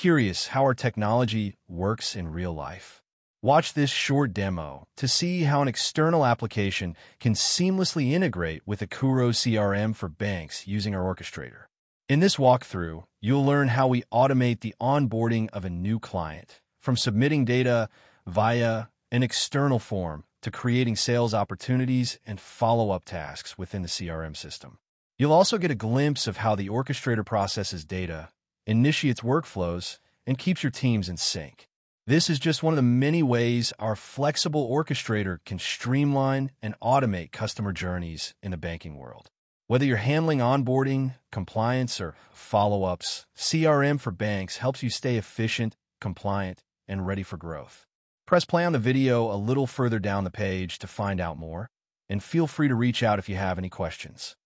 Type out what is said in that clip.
curious how our technology works in real life? Watch this short demo to see how an external application can seamlessly integrate with Akuro CRM for banks using our orchestrator. In this walkthrough, you'll learn how we automate the onboarding of a new client, from submitting data via an external form to creating sales opportunities and follow-up tasks within the CRM system. You'll also get a glimpse of how the orchestrator processes data, initiates workflows, and keeps your teams in sync. This is just one of the many ways our flexible orchestrator can streamline and automate customer journeys in the banking world. Whether you're handling onboarding, compliance, or follow-ups, CRM for banks helps you stay efficient, compliant, and ready for growth. Press play on the video a little further down the page to find out more, and feel free to reach out if you have any questions.